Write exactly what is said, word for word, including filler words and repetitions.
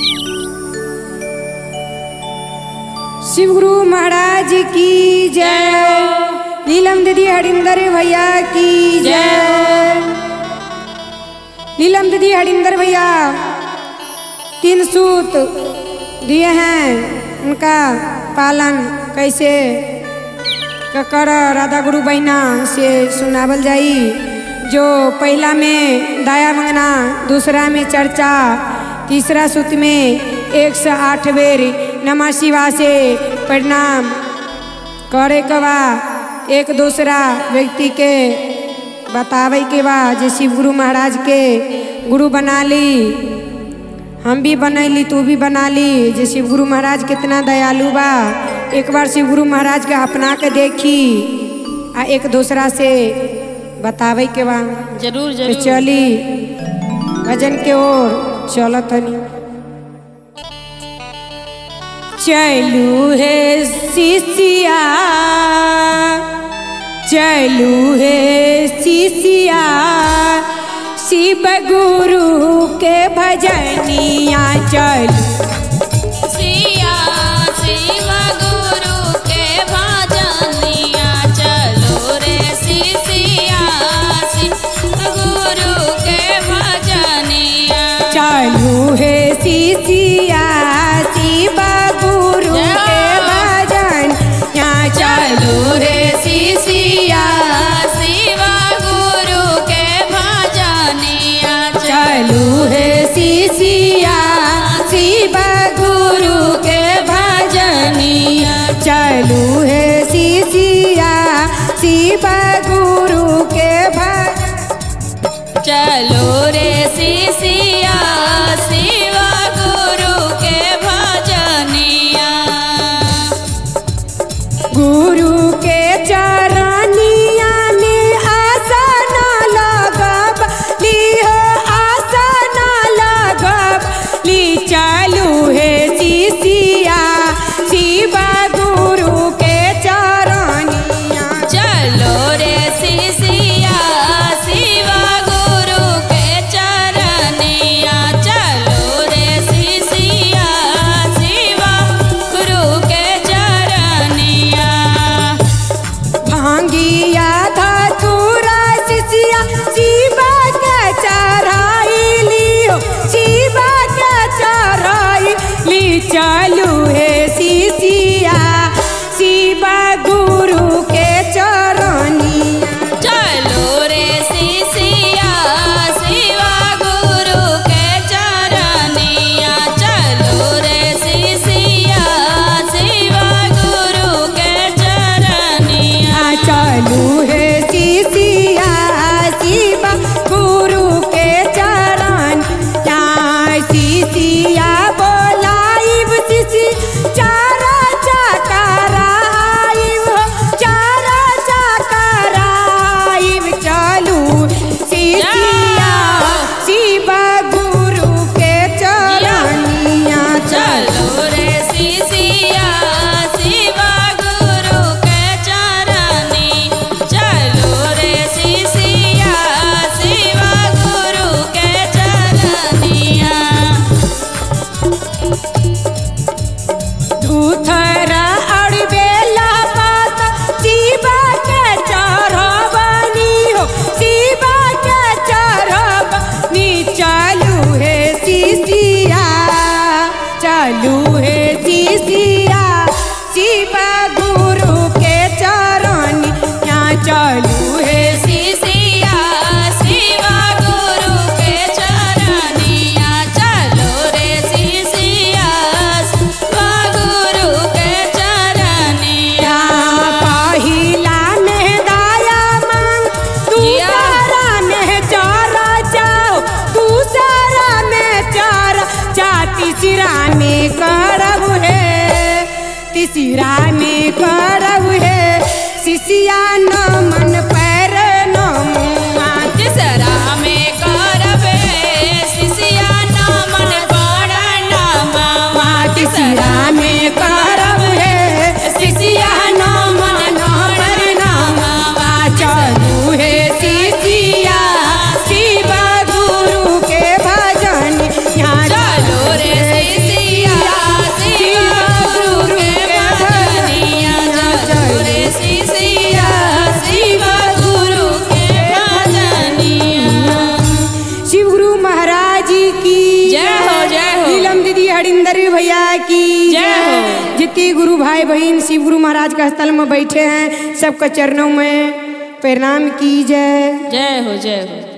शिव गुरु महाराज की जय। नीलम दीदी हरिंदर भैया की जय। नीलम दीदी हरिंदर भैया तीन सूत दिए हैं, उनका पालन कैसे कर राधा गुरु बहना से सुनावल जाई। जो पहला में दाया मंगना, दूसरा में चर्चा, तीसरा सूत में एक सौ आठ बेर नमः शिवाय से प्रणाम करे के बा। एक दूसरा व्यक्ति के बतावे के बा जे शिव गुरु महाराज के गुरु बना ली, हम भी बनैली तू भी बना ली। जे शिव गुरु महाराज कितना दयालु बा, एक बार शिव गुरु महाराज के अपना के देखी आ एक दूसरा से बतावे के बा। जरूर तो जरूर चली भजन के ओर चलत हनी। चलू है शिष्या, चलू है शिष्या, शिव गुरु के भजनिया चलू। सिया शिव गुरु के भजनिया चलो रे सिया शिव गुरु के भजनिया। चलू है शिष्या, शिव गुरु के भजन यहाँ चलू है शिष्या, शिव गुरु के भजनिया चलू है शिष्या, शिव गुरु के भजनिया चलू है शिष्या, शिव गुरु के भजन। चलो रे सिया शिव गुरु के भजनिया। गुरु के चरनिया में आसन लगब लिहो, आसन लगब ली। चलू है शिष्या, शिव गुरु के चरनिया। चलो रे सिया शिव गुरु के चरनिया। चलो रे सिया शिव गुरु के चरनिया। भांगिया धतूरा शिष्या, शिव के चढ़ाई लियो, शिव के चढ़ाई ली। चलू है शिष्या, शिव गुरु के चरनिया। चलो रे सिया शिव गुरु के चरनिया। चलो रे सिया शिव गुरु के चरनिया। चलू है शिष्या, शिव गुरु के चरण। यहाँ शिष्या बोलाइब शिष्य चारा चकराइब, चारा चकराइब। चलू शिष्या, शिव गुरु के चरनिया। चलो रे सिया शिव गुरु के चरनी। चलो रे सिया शिव गुरु के चरनिया। धूथरा और बेला पात शिव के चढ़बनी हो, शिव के चढ़बनी। चलू है शिष्या, चलू है शिष्या, शिव गुरु के चरनी। यहाँ चलू है सिया शिव गुरु के चरनिया। चलो रे सिया शिव गुरु के चरनिया। यहाँ पहिला में दाया मांग, दूसरा में चारा चाओ, दूसरा में चारा चा, तीसरा में करब है, तीसरा में करब है शिष्या न मन पैर न मुआ। तीसरा में करबे सिया नमन पड़ नमवा। तीसरा में करब है शिष्या न मन पर नमवा। चलू है शिष्या, शिव गुरु के भजन यहाँ। चलो रे गुरु महाराज की जय हो, जय हो। नीलम दीदी हरिंदर भैया की जय हो। जितने गुरु भाई बहन शिव गुरु महाराज का स्थल में बैठे हैं सबका चरणों में प्रणाम की जय। जय हो, जय हो।